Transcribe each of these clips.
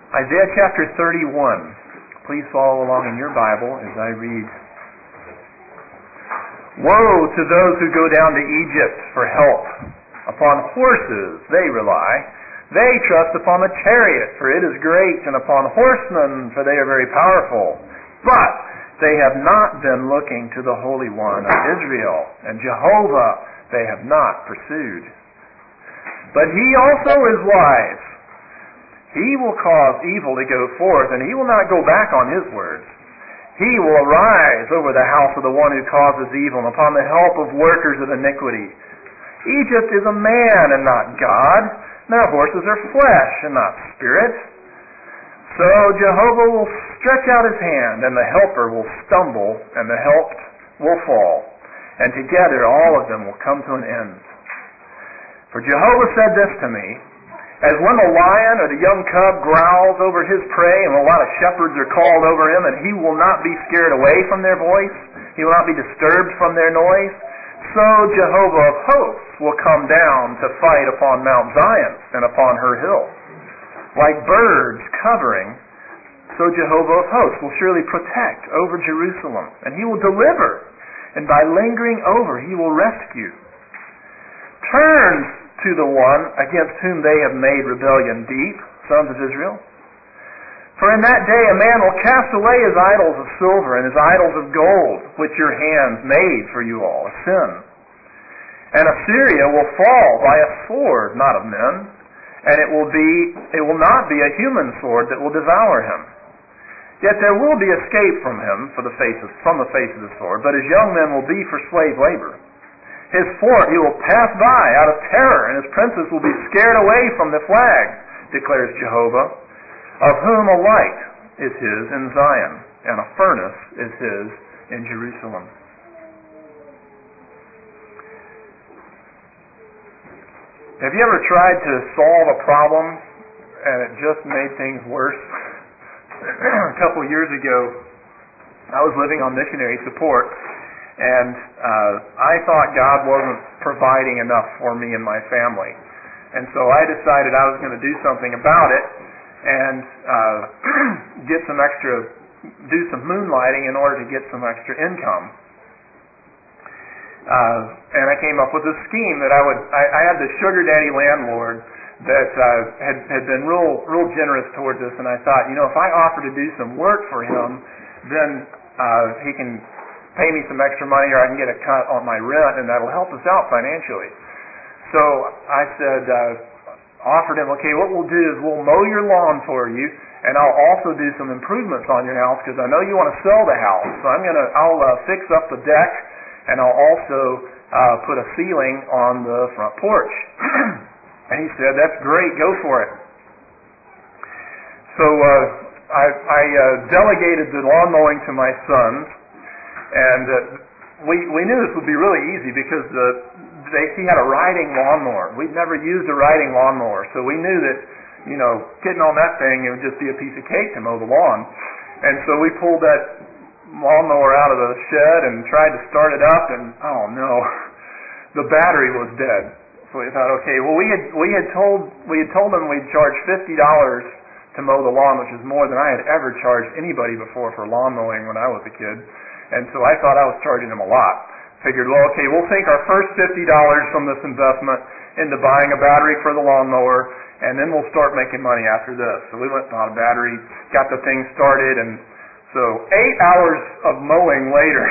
Isaiah chapter 31. Please follow along in your Bible as I read. Woe to those who go down to Egypt for help. Upon horses they rely. They trust upon the chariot, for it is great, and upon horsemen, for they are very powerful. But they have not been looking to the Holy One of Israel, and Jehovah they have not pursued. But he also is wise. He will cause evil to go forth, and he will not go back on his words. He will arise over the house of the one who causes evil, and upon the help of workers of iniquity. Egypt is a man and not God, and their horses are flesh and not spirit. So Jehovah will stretch out his hand, and the helper will stumble, and the helped will fall. And together all of them will come to an end. For Jehovah said this to me, as when the lion or the young cub growls over his prey, and a lot of shepherds are called over him, and he will not be scared away from their voice, he will not be disturbed from their noise, so Jehovah of hosts will come down to fight upon Mount Zion and upon her hill. Like birds covering, so Jehovah of hosts will surely protect over Jerusalem, and he will deliver, and by lingering over he will rescue. Turn to the one against whom they have made rebellion deep, sons of Israel. For in that day a man will cast away his idols of silver and his idols of gold, which your hands made for you all, a sin. And Assyria will fall by a sword, not of men, and it will not be a human sword that will devour him. Yet there will be escape from him from the face of the sword, but his young men will be for slave labor. His fort he will pass by out of terror, and his princes will be scared away from the flag, declares Jehovah, of whom a light is his in Zion, and a furnace is his in Jerusalem. Have you ever tried to solve a problem and it just made things worse? A couple of years ago, I was living on missionary support, and I thought God wasn't providing enough for me and my family. And so I decided I was going to do something about it and do some moonlighting in order to get some extra income. And I came up with a scheme that I had this sugar daddy landlord that had been real generous towards us, and I thought, if I offer to do some work for him, then he can pay me some extra money, or I can get a cut on my rent, and that'll help us out financially. So I said, offered him, okay, what we'll do is we'll mow your lawn for you, and I'll also do some improvements on your house because I know you want to sell the house. So I'll fix up the deck, and I'll also put a ceiling on the front porch. And he said, that's great, go for it. So I delegated the lawn mowing to my sons. And we knew this would be really easy because he had a riding lawnmower. We'd never used a riding lawnmower, so we knew that getting on that thing, it would just be a piece of cake to mow the lawn. And so we pulled that lawnmower out of the shed and tried to start it up, and oh no, the battery was dead. So we thought, okay, well we had told them we'd charge $50 to mow the lawn, which is more than I had ever charged anybody before for lawn mowing when I was a kid. And so I thought I was charging them a lot. Figured, well, okay, we'll take our first $50 from this investment into buying a battery for the lawnmower, and then we'll start making money after this. So we went and bought a battery, got the thing started, and so 8 hours of mowing later,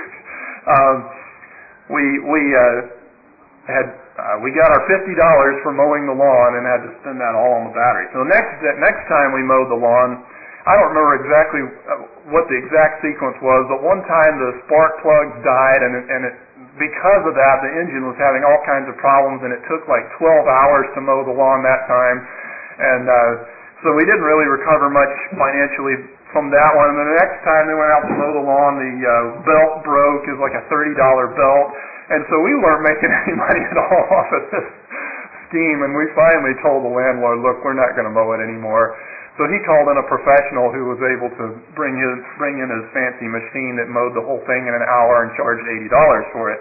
we got our $50 for mowing the lawn and had to spend that all on the battery. So next time we mowed the lawn, I don't remember exactly what the exact sequence was, but one time the spark plugs died, and because of that, the engine was having all kinds of problems, and it took like 12 hours to mow the lawn that time. And so we didn't really recover much financially from that one. And then the next time they went out to mow the lawn, the belt broke. It was like a $30 belt. And so we weren't making any money at all off of this scheme, and we finally told the landlord, look, we're not going to mow it anymore. So he called in a professional who was able to bring in his fancy machine that mowed the whole thing in an hour and charged $80 for it.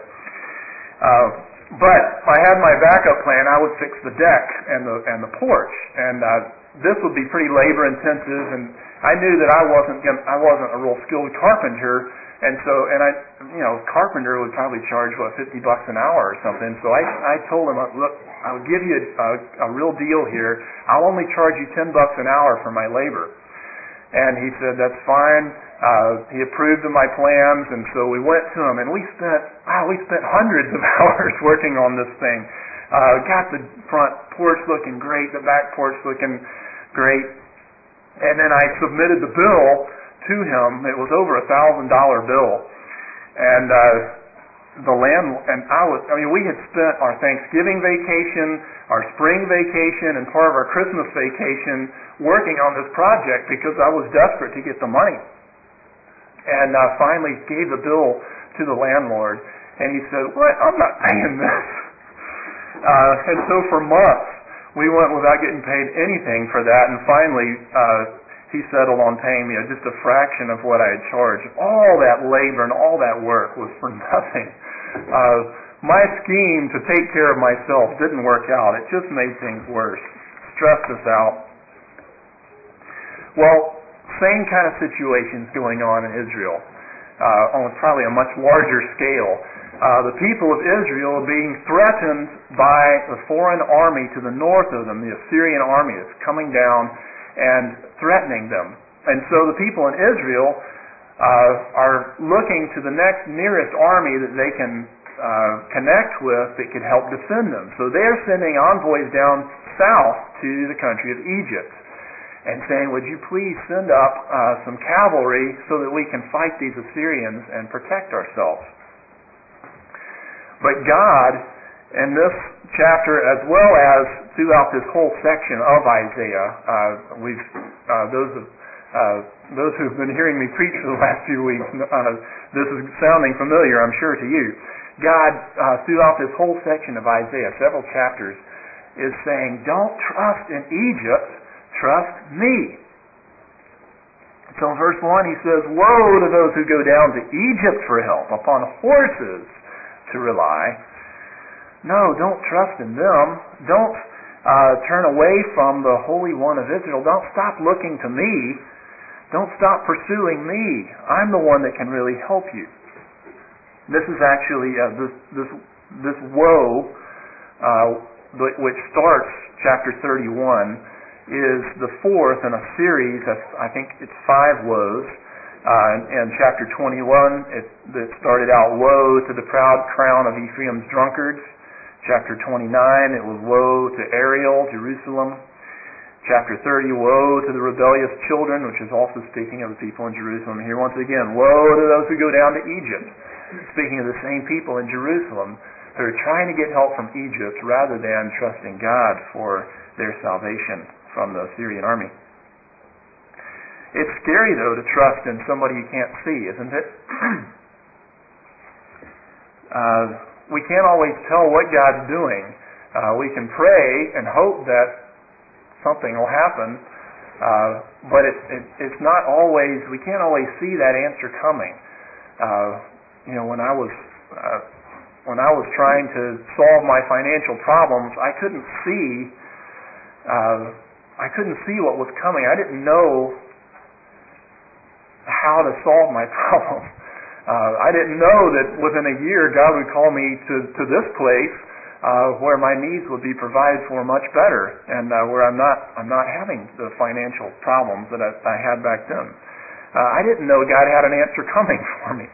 But I had my backup plan. I would fix the deck and the porch, and this would be pretty labor intensive, and I knew that I wasn't a real skilled carpenter, and carpenter would probably charge $50 an hour or something. So I told him, look, I'll give you a real deal here. I'll only charge you $10 an hour for my labor. And he said, that's fine. He approved of my plans, and so we went to him, and we spent hundreds of hours working on this thing. Got the front porch looking great, the back porch looking great, and then I submitted the bill to him. It was over $1,000 bill, and we had spent our Thanksgiving vacation, our spring vacation, and part of our Christmas vacation working on this project because I was desperate to get the money. And finally gave the bill to the landlord, and he said, "What? I'm not paying this." And so for months we went without getting paid anything for that, and finally he settled on paying me just a fraction of what I had charged. All that labor and all that work was for nothing. My scheme to take care of myself didn't work out. It just made things worse, stressed us out. Well, same kind of situations going on in Israel, on probably a much larger scale. The people of Israel are being threatened by the foreign army to the north of them, the Assyrian army that's coming down and threatening them. And so the people in Israel are looking to the next nearest army that they can connect with that could help defend them. So they're sending envoys down south to the country of Egypt and saying, would you please send up some cavalry so that we can fight these Assyrians and protect ourselves. But God, in this chapter as well as throughout this whole section of Isaiah, those who've been hearing me preach for the last few weeks, this is sounding familiar, I'm sure, to you. God, throughout this whole section of Isaiah, several chapters, is saying, don't trust in Egypt, trust me. So in verse 1 he says, woe to those who go down to Egypt for help, upon horses to rely. No, don't trust in them. Don't turn away from the Holy One of Israel. Don't stop looking to me. Don't stop pursuing me. I'm the one that can really help you. This is actually this woe, which starts chapter 31, is the fourth in a series of, I think it's 5 woes. In chapter 21, it started out, woe to the proud crown of Ephraim's drunkards. Chapter 29, it was woe to Ariel, Jerusalem. Chapter 30, woe to the rebellious children, which is also speaking of the people in Jerusalem. Here once again, woe to those who go down to Egypt, speaking of the same people in Jerusalem who are trying to get help from Egypt rather than trusting God for their salvation from the Assyrian army. It's scary, though, to trust in somebody you can't see, isn't it? We can't always tell what God's doing. We can pray and hope that something will happen, but it's not always. We can't always see that answer coming. When I was trying to solve my financial problems, I couldn't see what was coming. I didn't know how to solve my problem. I didn't know that within a year God would call me to this place where my needs would be provided for much better, and where I'm not having the financial problems that I had back then. I didn't know God had an answer coming for me.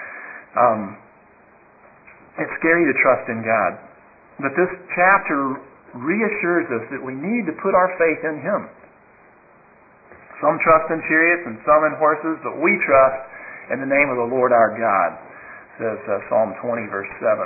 It's scary to trust in God, but this chapter reassures us that we need to put our faith in Him. Some trust in chariots and some in horses, but we trust in the name of the Lord our God, says Psalm 20, verse 7.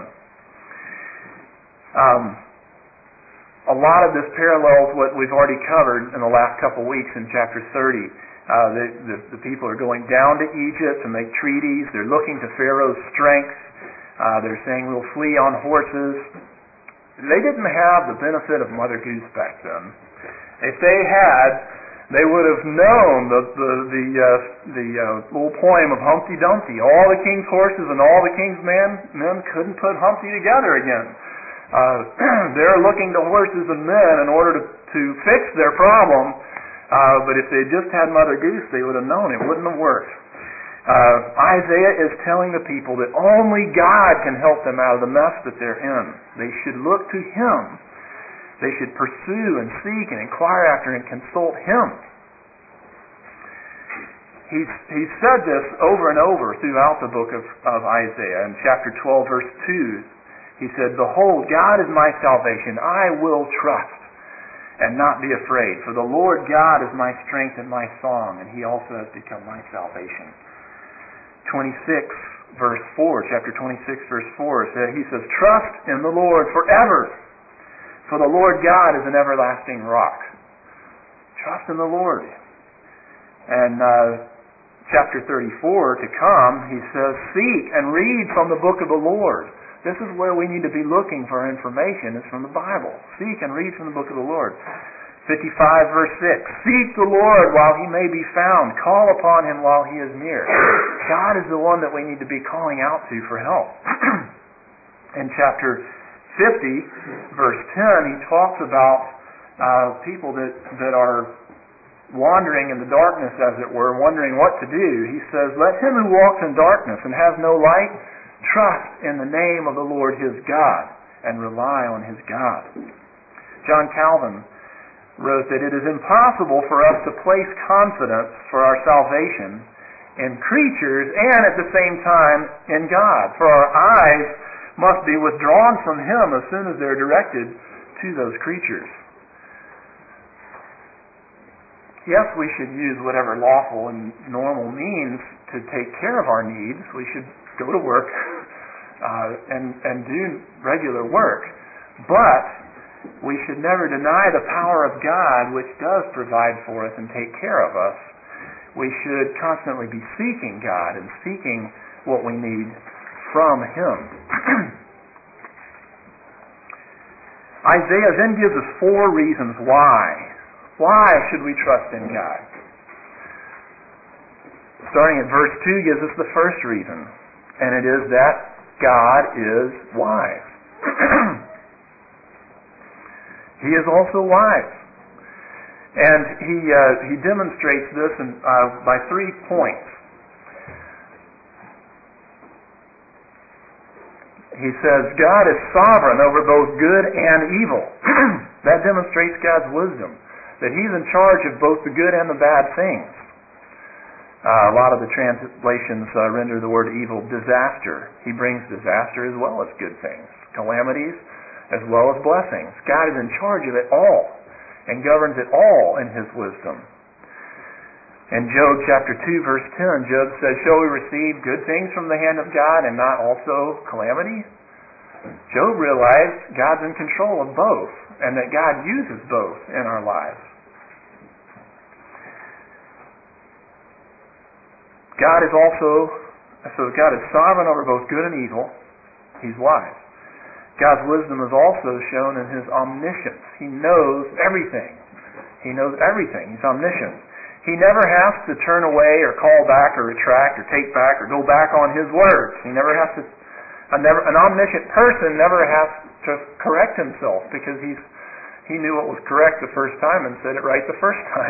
A lot of this parallels what we've already covered in the last couple weeks in chapter 30. The people are going down to Egypt to make treaties. They're looking to Pharaoh's strength. They're saying we'll flee on horses. They didn't have the benefit of Mother Goose back then. If they had, they would have known the little poem of Humpty Dumpty. All the king's horses and all the king's men couldn't put Humpty together again. They're looking to horses and men in order to fix their problem, but if they just had Mother Goose, they would have known it wouldn't have worked. Isaiah is telling the people that only God can help them out of the mess that they're in. They should look to Him. They should pursue and seek and inquire after and consult Him. He's said this over and over throughout the book of Isaiah. In chapter 12, verse 2, he said, "Behold, God is my salvation. I will trust and not be afraid. For the Lord God is my strength and my song, and He also has become my salvation." 26, verse 4, chapter 26, verse 4, he says, "Trust in the Lord forever, for the Lord God is an everlasting rock." Trust in the Lord. And chapter 34 to come, he says, "Seek and read from the book of the Lord." This is where we need to be looking for our information, is from the Bible. Seek and read from the book of the Lord. 55 verse 6, "Seek the Lord while He may be found. Call upon Him while He is near." God is the one that we need to be calling out to for help. In chapter 50, verse 10, he talks about people that are wandering in the darkness, as it were, wondering what to do. He says, "Let him who walks in darkness and has no light trust in the name of the Lord his God and rely on his God." John Calvin wrote that it is impossible for us to place confidence for our salvation in creatures and at the same time in God. For our eyes must be withdrawn from Him as soon as they're directed to those creatures. Yes, we should use whatever lawful and normal means to take care of our needs. We should go to work and do regular work. But we should never deny the power of God, which does provide for us and take care of us. We should constantly be seeking God and seeking what we need from Him. Isaiah then gives us 4 reasons why. Why should we trust in God? Starting at verse 2 gives us the first reason, and it is that God is wise. He is also wise. And he demonstrates this by 3 points. He says, God is sovereign over both good and evil. That demonstrates God's wisdom, that He's in charge of both the good and the bad things. A lot of the translations render the word evil disaster. He brings disaster as well as good things, calamities as well as blessings. God is in charge of it all and governs it all in His wisdom. In Job chapter 2, verse 10, Job says, "Shall we receive good things from the hand of God and not also calamity?" Job realized God's in control of both and that God uses both in our lives. God is sovereign over both good and evil. He's wise. God's wisdom is also shown in His omniscience. He knows everything. He knows everything. He's omniscient. He never has to turn away or call back or retract or take back or go back on His words. He never has to. An omniscient person never has to correct himself because he knew what was correct the first time and said it right the first time.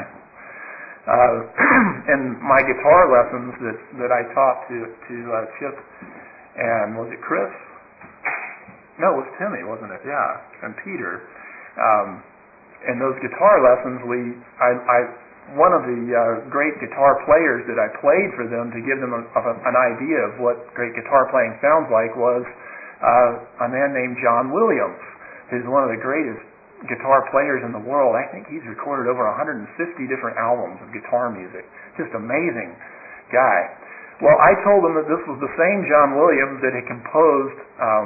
In my guitar lessons that I taught to Chip and was it Chris? No, it was Timmy, wasn't it? Yeah, and Peter. In those guitar lessons, one of the great guitar players that I played for them to give them an idea of what great guitar playing sounds like was a man named John Williams, who's one of the greatest guitar players in the world. I think he's recorded over 150 different albums of guitar music. Just amazing guy. Well, I told them that this was the same John Williams that had composed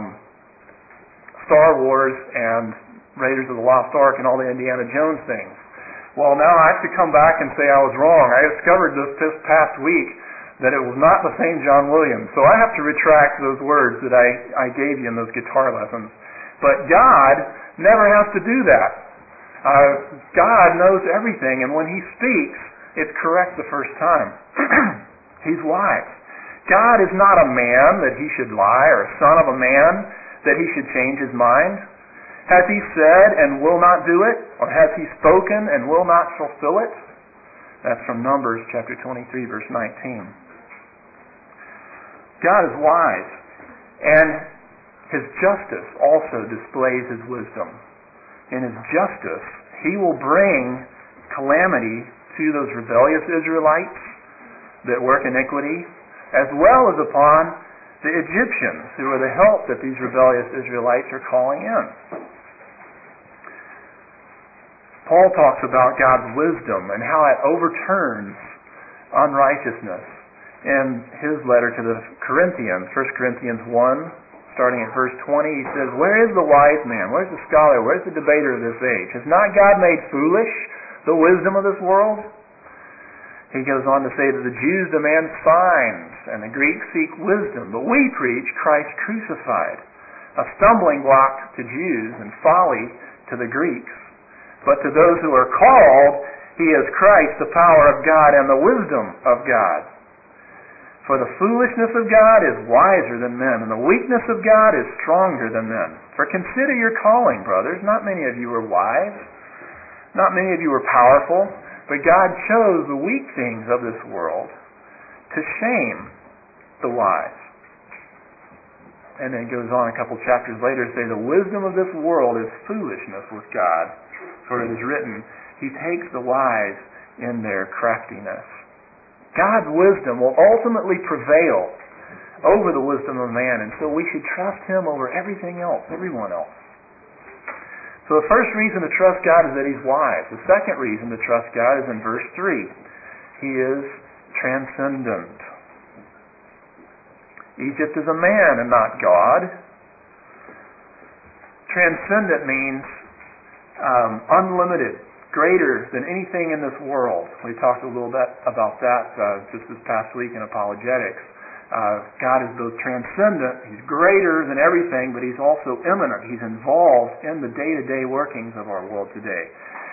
Star Wars and Raiders of the Lost Ark and all the Indiana Jones things. Well, now I have to come back and say I was wrong. I discovered this past week that it was not the same John Williams. So I have to retract those words that I gave you in those guitar lessons. But God never has to do that. God knows everything, and when He speaks, it's correct the first time. He's wise. God is not a man that He should lie, or a son of a man that He should change His mind. Has He said and will not do it? Or has He spoken and will not fulfill it? That's from Numbers chapter 23, verse 19. God is wise, and His justice also displays His wisdom. In His justice, He will bring calamity to those rebellious Israelites that work iniquity, as well as upon the Egyptians, who are the help that these rebellious Israelites are calling in. Paul talks about God's wisdom and how it overturns unrighteousness in his letter to the Corinthians, 1 Corinthians 1, starting at verse 20. He says, "Where is the wise man? Where's the scholar? Where's the debater of this age? Has not God made foolish the wisdom of this world?" He goes on to say that the Jews demand signs and the Greeks seek wisdom, but we preach Christ crucified, a stumbling block to Jews and folly to the Greeks. But to those who are called, He is Christ, the power of God and the wisdom of God. For the foolishness of God is wiser than men, and the weakness of God is stronger than men. For consider your calling, brothers. Not many of you are wise. Not many of you are powerful. But God chose the weak things of this world to shame the wise. And then goes on a couple chapters later to say the wisdom of this world is foolishness with God. For it is written, He takes the wise in their craftiness. God's wisdom will ultimately prevail over the wisdom of man, and so we should trust Him over everything else, everyone else. So the first reason to trust God is that He's wise. The second reason to trust God is in verse 3. He is transcendent. Egypt is a man and not God. Transcendent means unlimited, greater than anything in this world. We talked a little bit about that just this past week in apologetics. God is both transcendent, He's greater than everything, but He's also immanent. He's involved in the day-to-day workings of our world today.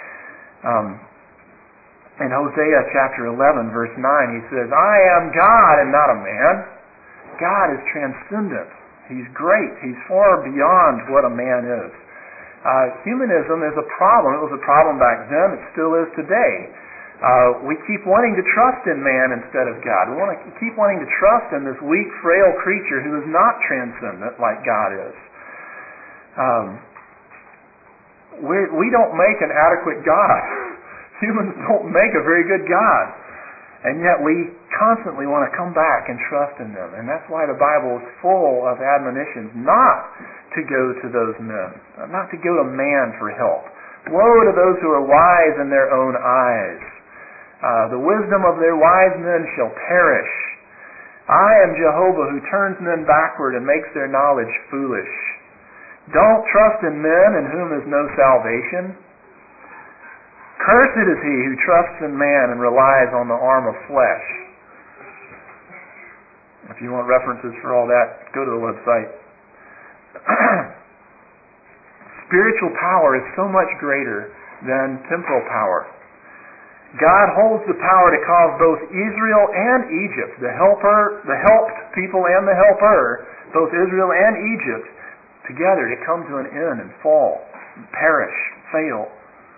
In Hosea chapter 11, verse 9, He says, "I am God and not a man." God is transcendent. He's great. He's far beyond what a man is. Humanism is a problem. It was a problem back then. It still is today. We keep wanting to trust in man instead of God. We want to keep wanting to trust in this weak, frail creature who is not transcendent like God is. We don't make an adequate God. Humans don't make a very good God. And yet we constantly want to come back and trust in them. And that's why the Bible is full of admonitions not to go to those men, not to go to man for help. Woe to those who are wise in their own eyes. The wisdom of their wise men shall perish. I am Jehovah who turns men backward and makes their knowledge foolish. Don't trust in men in whom is no salvation. Cursed is he who trusts in man and relies on the arm of flesh. If you want references for all that, go to the website. Spiritual power is so much greater than temporal power. God holds the power to cause both Israel and Egypt, the helped people and the helper, both Israel and Egypt, together to come to an end and fall, perish, fail.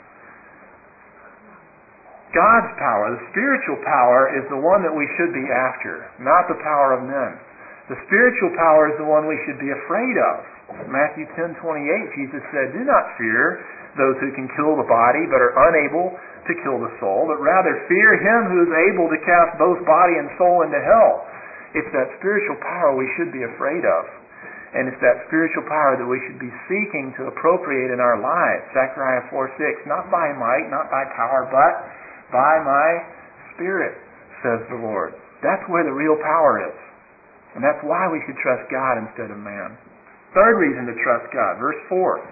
God's power, the spiritual power, is the one that we should be after, not the power of men. The spiritual power is the one we should be afraid of. Matthew 10:28, Jesus said, "Do not fear those who can kill the body but are unable to kill the soul, but rather fear Him who is able to cast both body and soul into hell." It's that spiritual power we should be afraid of. And it's that spiritual power that we should be seeking to appropriate in our lives. Zechariah 4:6, "Not by might, not by power, but by my Spirit, says the Lord." That's where the real power is. And that's why we should trust God instead of man. Third reason to trust God, verse 4.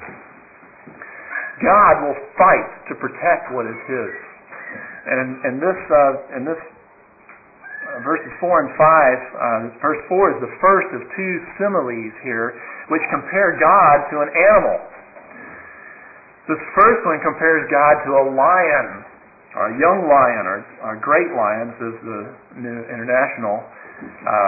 God will fight to protect what is His. And in this verses 4 and 5, verse 4 is the first of two similes here, which compare God to an animal. This first one compares God to a lion, or a young lion, or a great lion, says the New International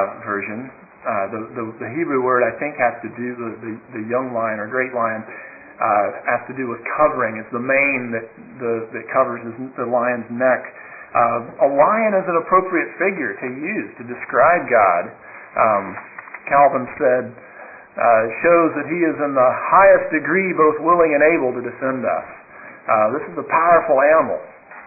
Version. The Hebrew word, I think, has to do with the young lion or great lion. has to do with covering. It's the mane that covers the lion's neck. A lion is an appropriate figure to use to describe God. Calvin said, shows that he is in the highest degree both willing and able to defend us. This is a powerful animal.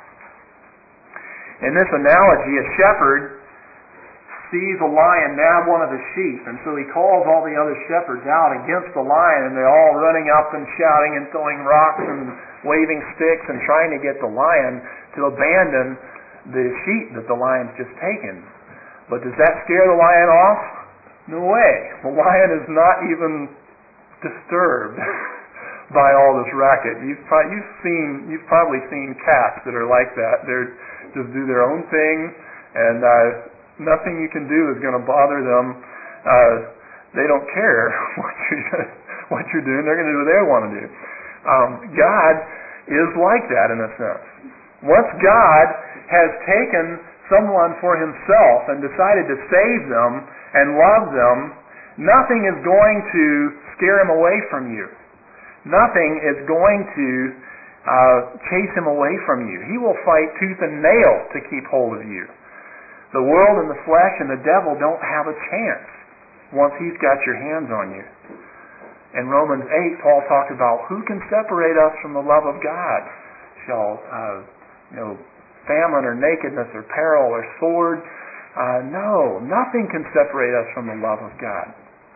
In this analogy, a shepherd sees a lion nab one of his sheep, and so he calls all the other shepherds out against the lion, and they're all running up and shouting and throwing rocks and waving sticks and trying to get the lion to abandon the sheep that the lion's just taken. But does that scare the lion off? No way. The lion is not even disturbed by all this racket. You've probably seen cats that are like that. They're just do their own thing, and nothing you can do is going to bother them. They don't care what you're doing. They're going to do what they want to do. God is like that in a sense. Once God has taken someone for himself and decided to save them and love them, nothing is going to scare him away from you. Nothing is going to chase him away from you. He will fight tooth and nail to keep hold of you. The world and the flesh and the devil don't have a chance once he's got your hands on you. In Romans 8, Paul talked about who can separate us from the love of God? Shall famine or nakedness or peril or sword? No, nothing can separate us from the love of God.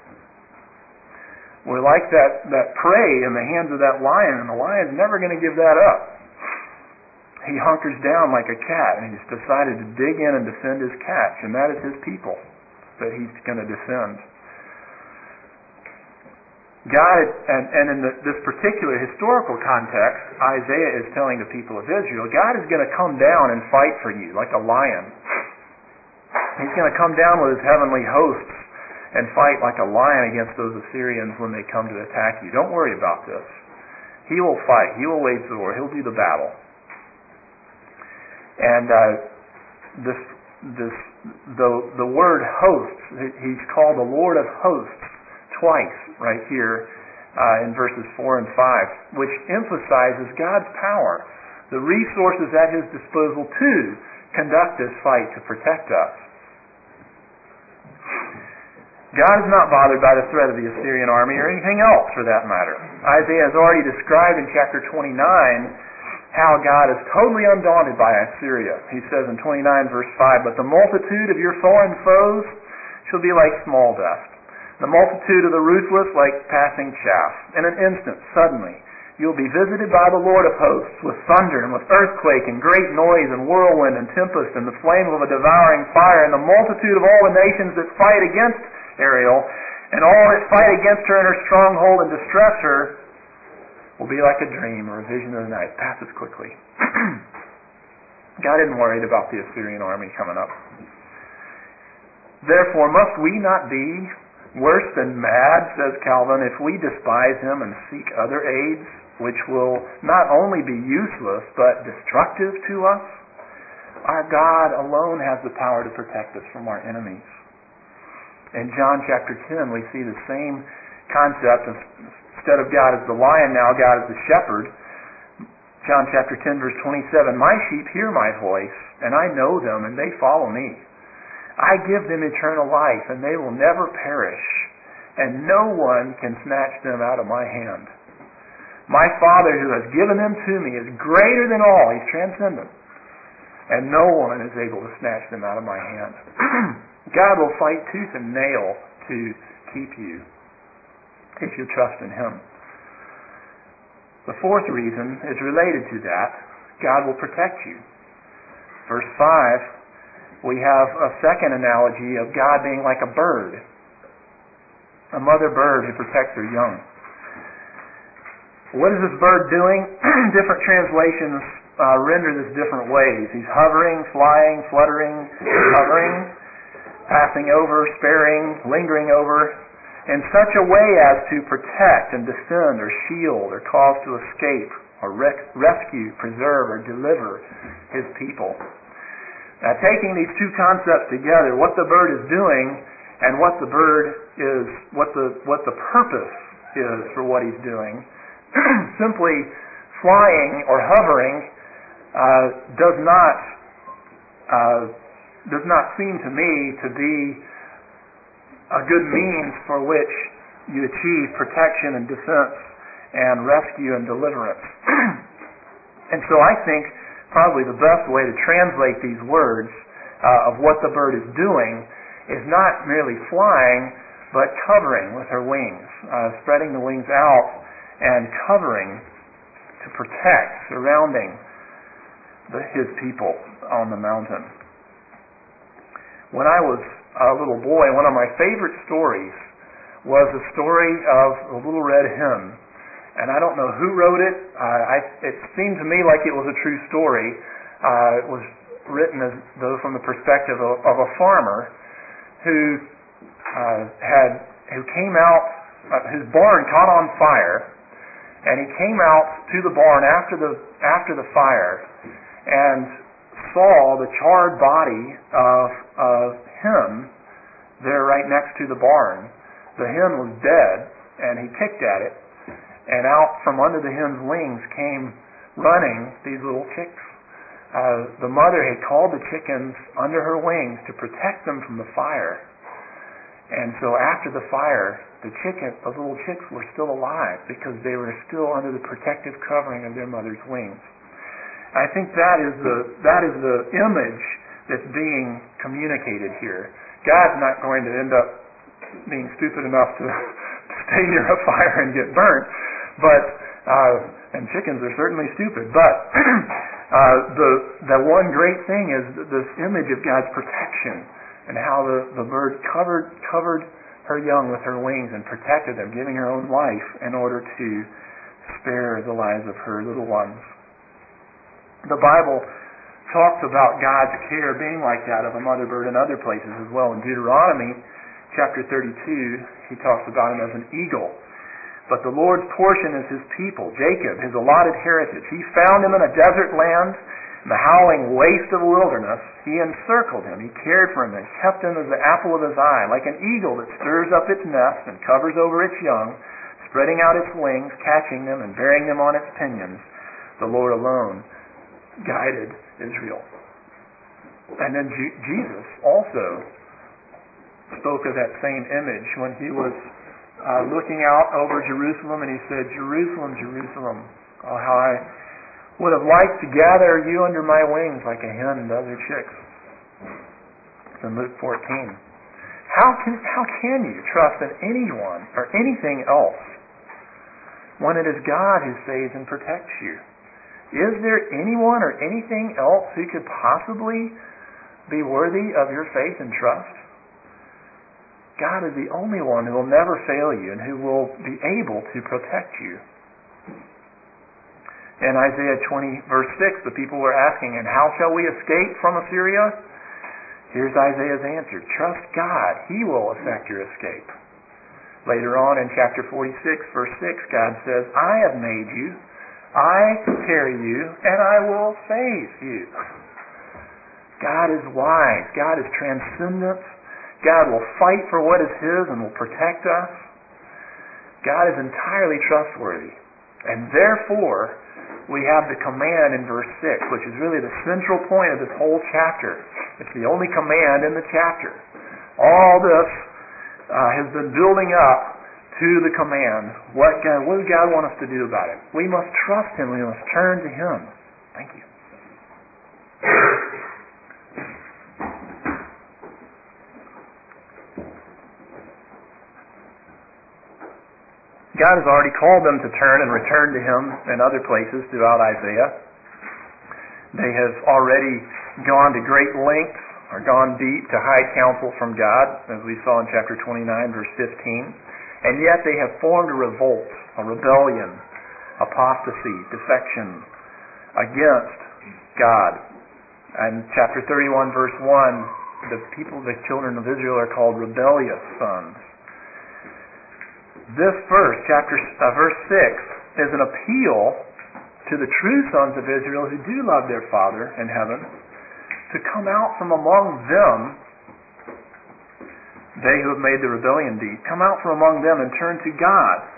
We're like that prey in the hands of that lion, and the lion's never going to give that up. He hunkers down like a cat, and he's decided to dig in and defend his catch, and that is his people that he's going to defend. God, and in this particular historical context, Isaiah is telling the people of Israel, God is going to come down and fight for you like a lion. He's going to come down with his heavenly hosts and fight like a lion against those Assyrians when they come to attack you. Don't worry about this. He will fight. He will wage the war. He'll do the battle. And the word hosts, he's called the Lord of hosts twice right here in verses 4 and 5, which emphasizes God's power, the resources at his disposal to conduct this fight to protect us. God is not bothered by the threat of the Assyrian army or anything else for that matter. Isaiah has already described in chapter 29 how God is totally undaunted by Assyria. He says in 29 verse 5, "But the multitude of your foreign foes shall be like small dust, the multitude of the ruthless like passing chaff. In an instant, suddenly, you will be visited by the Lord of hosts with thunder and with earthquake and great noise and whirlwind and tempest and the flame of a devouring fire, and the multitude of all the nations that fight against Ariel and all that fight against her in her stronghold and distress her will be like a dream or a vision of the night. Passes quickly." God isn't worried about the Assyrian army coming up. "Therefore must we not be worse than mad," says Calvin, "if we despise him and seek other aids, which will not only be useless but destructive to us? Our God alone has the power to protect us from our enemies." In John chapter 10, we see the same concept. Instead of God as the lion, now God is the shepherd. John chapter 10, verse 27, "My sheep hear my voice, and I know them, and they follow me. I give them eternal life, and they will never perish, and no one can snatch them out of my hand. My Father who has given them to me is greater than all," he's transcendent, "and no one is able to snatch them out of my hand." God will fight tooth and nail to keep you if you trust in him. The fourth reason is related to that. God will protect you. Verse 5, we have a second analogy of God being like a bird, a mother bird who protects her young. What is this bird doing? Different translations render this different ways. He's hovering, flying, fluttering, hovering, passing over, sparing, lingering over, in such a way as to protect and defend or shield or cause to escape or rescue, preserve, or deliver his people. Now, taking these two concepts together, what the bird is doing and what the bird is, what the purpose is for what he's doing, Simply flying or hovering does not seem to me to be a good means for which you achieve protection and defense and rescue and deliverance. And so I think probably the best way to translate these words of what the bird is doing is not merely flying, but covering with her wings, spreading the wings out and covering to protect, surrounding his people on the mountain. When I was a little boy, one of my favorite stories was a story of a little red hen. And I don't know who wrote it. It seemed to me like it was a true story. It was written as though from the perspective of a farmer who came out, his barn caught on fire, and he came out to the barn after the fire and saw the charred body of hen there right next to the barn. The hen was dead, and he kicked at it, and out from under the hen's wings came running these little chicks. The mother had called the chickens under her wings to protect them from the fire. And so after the fire, the little chicks were still alive because they were still under the protective covering of their mother's wings. I think that is the image that's being communicated here. God's not going to end up being stupid enough to stay near a fire and get burnt, and chickens are certainly stupid. But the one great thing is this image of God's protection and how the bird covered her young with her wings and protected them, giving her own life in order to spare the lives of her little ones. The Bible talks about God's care being like that of a mother bird in other places as well. In Deuteronomy chapter 32, he talks about him as an eagle. But the Lord's portion is his people, Jacob, his allotted heritage. He found him in a desert land, in the howling waste of a wilderness. He encircled him. He cared for him and kept him as the apple of his eye, like an eagle that stirs up its nest and covers over its young, spreading out its wings, catching them and bearing them on its pinions. The Lord alone guided Israel. And then Jesus also spoke of that same image when he was looking out over Jerusalem, and he said, "Jerusalem, Jerusalem, oh, how I would have liked to gather you under my wings like a hen does her chicks." It's in Luke 14. How can you trust in anyone or anything else when it is God who saves and protects you? Is there anyone or anything else who could possibly be worthy of your faith and trust? God is the only one who will never fail you and who will be able to protect you. In Isaiah 20, verse 6, the people were asking, "And how shall we escape from Assyria?" Here's Isaiah's answer. Trust God. He will effect your escape. Later on in chapter 46, verse 6, God says, "I have made you. I carry you, and I will save you." God is wise. God is transcendent. God will fight for what is his and will protect us. God is entirely trustworthy. And therefore, we have the command in verse 6, which is really the central point of this whole chapter. It's the only command in the chapter. All this has been building up to the command. What does God want us to do about it? We must trust him. We must turn to him. Thank you. God has already called them to turn and return to him in other places throughout Isaiah. They have already gone to great lengths or gone deep to hide counsel from God, as we saw in chapter 29, verse 15. And yet they have formed a revolt, a rebellion, apostasy, defection against God. And chapter 31, verse 1, the people, the children of Israel, are called rebellious sons. This verse, verse 6, is an appeal to the true sons of Israel who do love their Father in heaven to come out from among them, they who have made the rebellion deep, come out from among them and turn to God.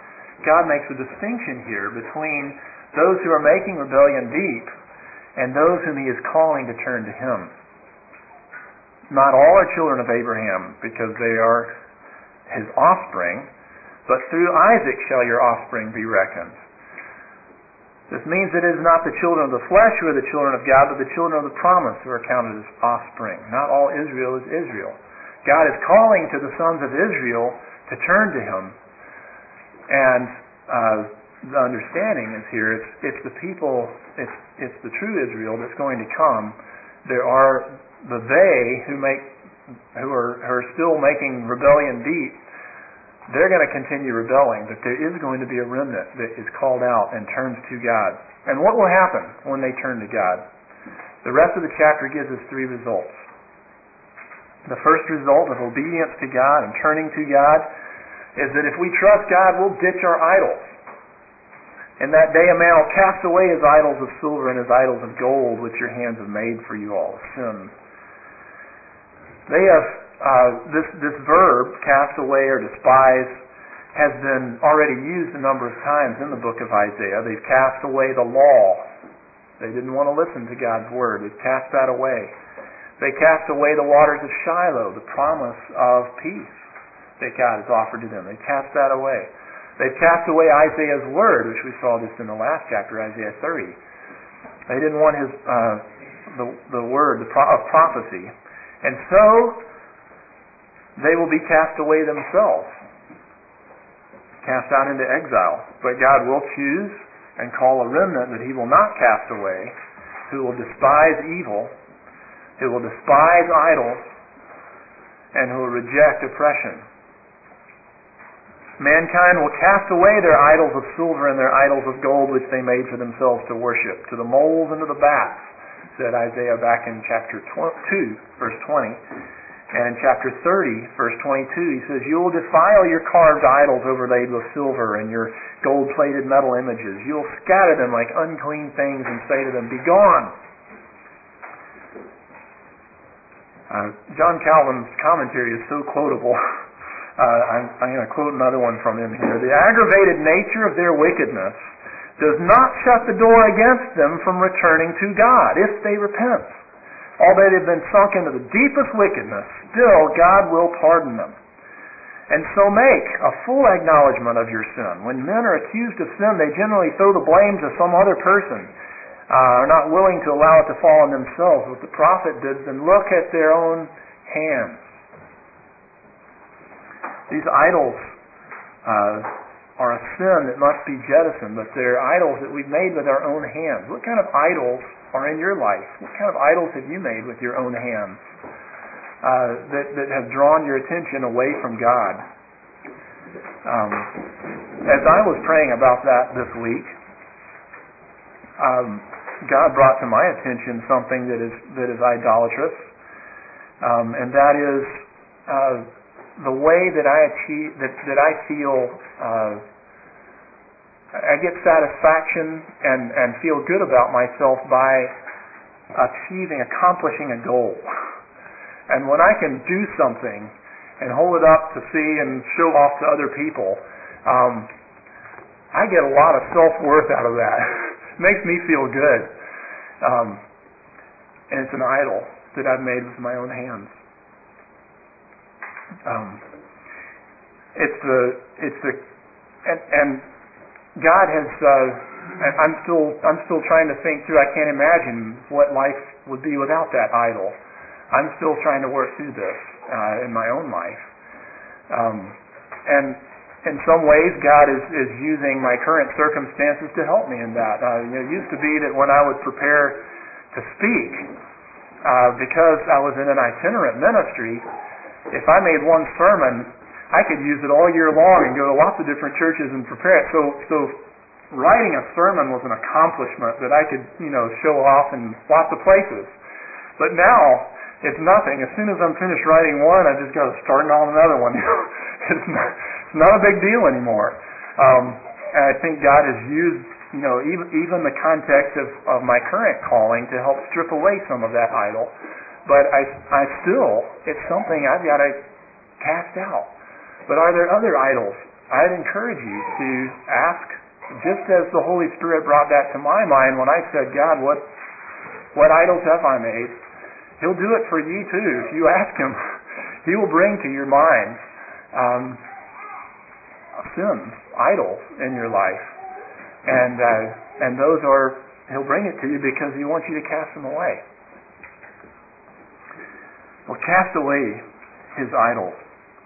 God makes a distinction here between those who are making rebellion deep and those whom He is calling to turn to Him. Not all are children of Abraham because they are his offspring, but through Isaac shall your offspring be reckoned. This means that it is not the children of the flesh who are the children of God, but the children of the promise who are counted as offspring. Not all Israel is Israel. God is calling to the sons of Israel to turn to Him. And the understanding is here, it's the people, it's the true Israel that's going to come. There are the they who are still making rebellion deep. They're going to continue rebelling, but there is going to be a remnant that is called out and turns to God. And what will happen when they turn to God? The rest of the chapter gives us three results. The first result of obedience to God and turning to God is that if we trust God, we'll ditch our idols. In that day a man will cast away his idols of silver and his idols of gold, which your hands have made for you all, sin. They have this verb, cast away or despise, has been already used a number of times in the book of Isaiah. They've cast away the law. They didn't want to listen to God's word. They've cast that away. They cast away the waters of Shiloh, the promise of peace that God has offered to them. They cast that away. They've cast away Isaiah's word, which we saw just in the last chapter, Isaiah 30. They didn't want his the word of prophecy. And so they will be cast away themselves, cast out into exile. But God will choose and call a remnant that He will not cast away, who will despise evil, who will despise idols, and who will reject oppression. Mankind will cast away their idols of silver and their idols of gold which they made for themselves to worship, to the moles and to the bats, said Isaiah back in chapter 2, verse 20. And in chapter 30, verse 22, he says, "You will defile your carved idols overlaid with silver and your gold-plated metal images. You will scatter them like unclean things and say to them, 'Be gone.'" John Calvin's commentary is so quotable. I'm going to quote another one from him here. "The aggravated nature of their wickedness does not shut the door against them from returning to God, if they repent. Although they've been sunk into the deepest wickedness, still God will pardon them. And so make a full acknowledgement of your sin. When men are accused of sin, they generally throw the blame to some other person, are not willing to allow it to fall on themselves. What the prophet bids them, look at their own hands." These idols are a sin that must be jettisoned, but they're idols that we've made with our own hands. What kind of idols are in your life? What kind of idols have you made with your own hands that have drawn your attention away from God? As I was praying about that this week, God brought to my attention something that is idolatrous, and that is the way that I feel. I get satisfaction and feel good about myself by accomplishing a goal. And when I can do something and hold it up to see and show off to other people, I get a lot of self-worth out of that. It makes me feel good. And it's an idol that I've made with my own hands. And God has. I'm still trying to think through. I can't imagine what life would be without that idol. I'm still trying to work through this in my own life. And in some ways, God is using my current circumstances to help me in that. It used to be that when I would prepare to speak, because I was in an itinerant ministry, if I made one sermon, I could use it all year long and go to lots of different churches and prepare it. So writing a sermon was an accomplishment that I could, show off in lots of places. But now, it's nothing. As soon as I'm finished writing one, I just got to start on another one. It's not a big deal anymore. And I think God has used, even the context of my current calling to help strip away some of that idol. But it's something I've got to cast out. But are there other idols I'd encourage you to ask, just as the Holy Spirit brought that to my mind when I said, God, what idols have I made? He'll do it for you too. If you ask Him, He will bring to your mind sins, idols in your life. And those are, He'll bring it to you because He wants you to cast them away. Well, cast away his idols.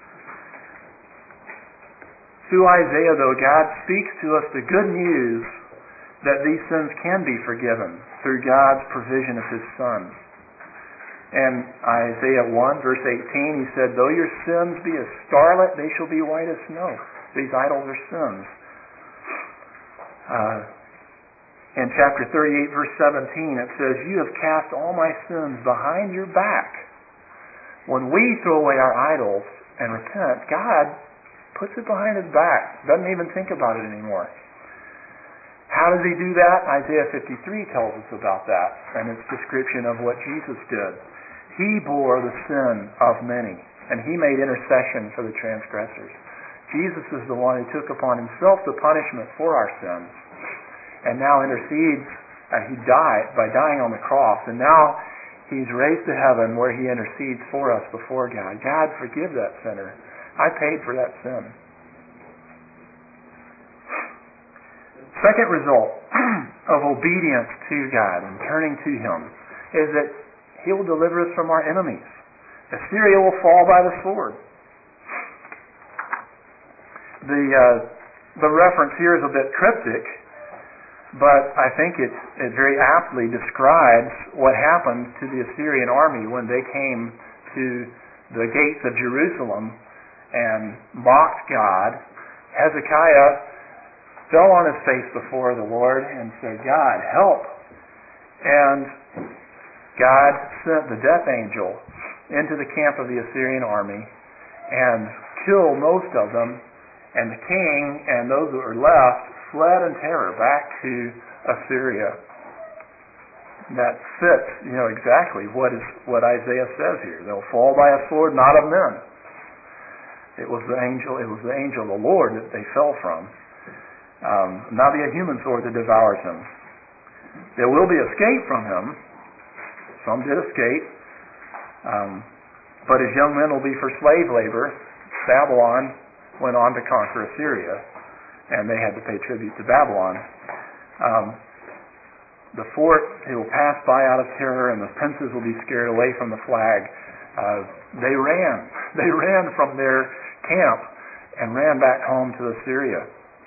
Through Isaiah, though, God speaks to us the good news that these sins can be forgiven through God's provision of His Son. In Isaiah 1, verse 18, He said, though your sins be as scarlet, they shall be white as snow. These idols are sins. In chapter 38, verse 17, it says, you have cast all my sins behind your back. When we throw away our idols and repent, God puts it behind His back. Doesn't even think about it anymore. How does He do that? Isaiah 53 tells us about that, and its description of what Jesus did. He bore the sin of many, and He made intercession for the transgressors. Jesus is the one who took upon Himself the punishment for our sins, and now intercedes. He died by dying on the cross, and now He's raised to heaven where He intercedes for us before God. God, forgive that sinner. I paid for that sin. Second result of obedience to God and turning to Him is that He will deliver us from our enemies. Assyria will fall by the sword. The reference here is a bit cryptic, but I think it very aptly describes what happened to the Assyrian army when they came to the gates of Jerusalem and mocked God. Hezekiah fell on his face before the Lord and said, God, help. And God sent the death angel into the camp of the Assyrian army and killed most of them, and the king and those that were left fled in terror back to Assyria. That fits, exactly what Isaiah says here. They'll fall by a sword not of men. It was the angel of the Lord that they fell from. Not be a human sword that devours them. There will be escape from him. Some did escape. But his young men will be for slave labor. Babylon went on to conquer Assyria, and they had to pay tribute to Babylon. The fort, he will pass by out of terror, and the princes will be scared away from the flag. They ran from their camp and ran back home to Assyria.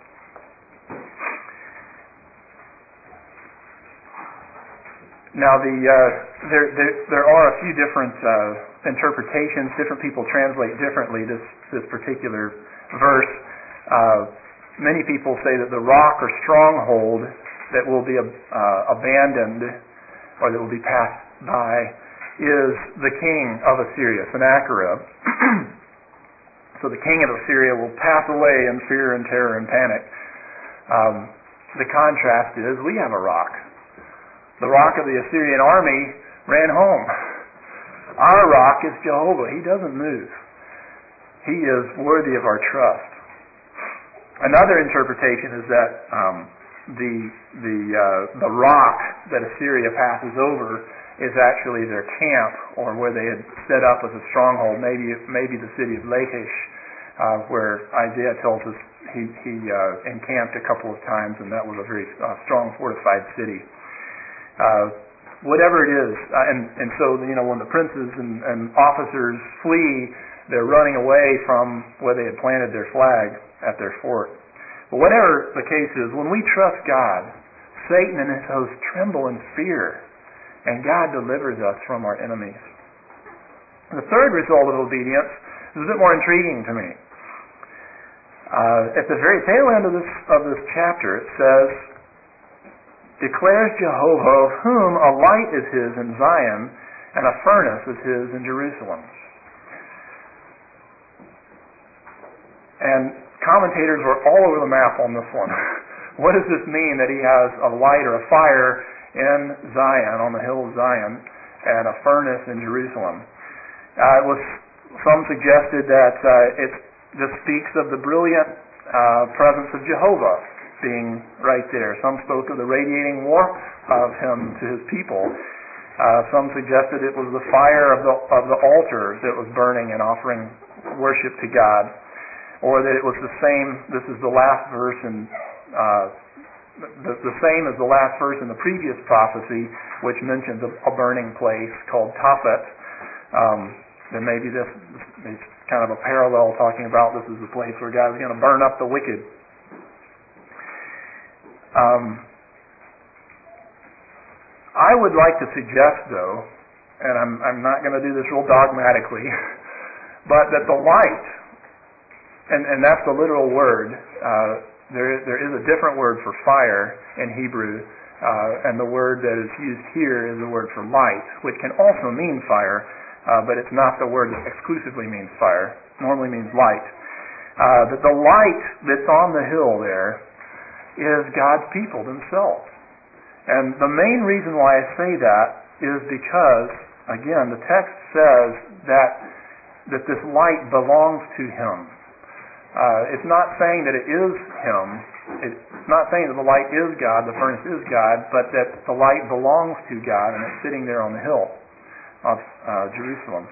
Now, there are a few different interpretations. Different people translate differently this particular verse. Many people say that the rock or stronghold that will be abandoned or that will be passed by is the king of Assyria, Sennacherib. So the king of Assyria will pass away in fear and terror and panic. The contrast is we have a rock. The rock of the Assyrian army ran home. Our rock is Jehovah. He doesn't move. He is worthy of our trust. Another interpretation is that the rock that Assyria passes over is actually their camp, or where they had set up as a stronghold, maybe the city of Lachish, where Isaiah tells us he encamped a couple of times, and that was a very strong fortified city. Whatever it is, and so when the princes and officers flee, they're running away from where they had planted their flag at their fort. But whatever the case is, when we trust God, Satan and his hosts tremble in fear, and God delivers us from our enemies. The third result of obedience is a bit more intriguing to me. At the very tail end of this chapter, it says, declares Jehovah, of whom a light is His in Zion, and a furnace is His in Jerusalem. And commentators were all over the map on this one. What does this mean that He has a light or a fire in Zion, on the hill of Zion, and a furnace in Jerusalem? Some suggested that it just speaks of the brilliant presence of Jehovah being right there. Some spoke of the radiating warmth of him to his people. Some suggested it was the fire of the altar that was burning and offering worship to God, or that it was the same. This is the last verse in the same as the last verse in the previous prophecy, which mentions a burning place called Tophet. Then maybe this is kind of a parallel, talking about this is the place where God is going to burn up the wicked. I would like to suggest, though, and I'm not going to do this real dogmatically, but that the light, and that's the literal word. There is a different word for fire in Hebrew, and the word that is used here is the word for light, which can also mean fire, but it's not the word that exclusively means fire. It normally means light. That the light that's on the hill there is God's people themselves. And the main reason why I say that is because, again, the text says that this light belongs to Him. It's not saying that it is Him. It's not saying that the light is God, the furnace is God, but that the light belongs to God and it's sitting there on the hill of Jerusalem.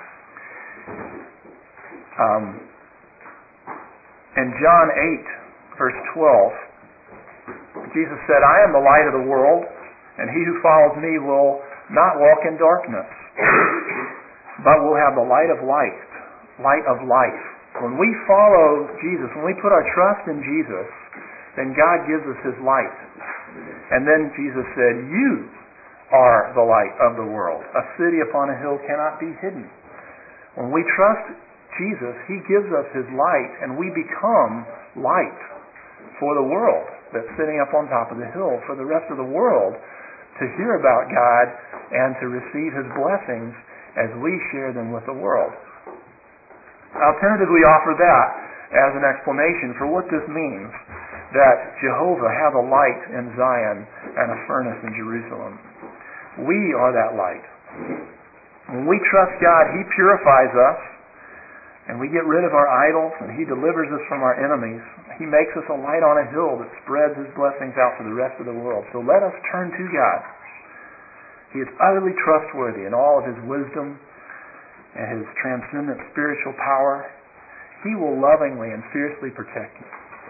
In John 8, verse 12, Jesus said, "I am the light of the world, and he who follows me will not walk in darkness, but will have the light of life." When we follow Jesus, when we put our trust in Jesus, then God gives us His light. And then Jesus said, "You are the light of the world. A city upon a hill cannot be hidden." When we trust Jesus, He gives us His light, and we become light for the world that's sitting up on top of the hill, for the rest of the world to hear about God and to receive His blessings as we share them with the world. I'll tentatively offer that as an explanation for what this means, that Jehovah have a light in Zion and a furnace in Jerusalem. We are that light. When we trust God, He purifies us, and we get rid of our idols, and He delivers us from our enemies. He makes us a light on a hill that spreads His blessings out to the rest of the world. So let us turn to God. He is utterly trustworthy in all of His wisdom and His transcendent spiritual power. He will lovingly and fiercely protect you.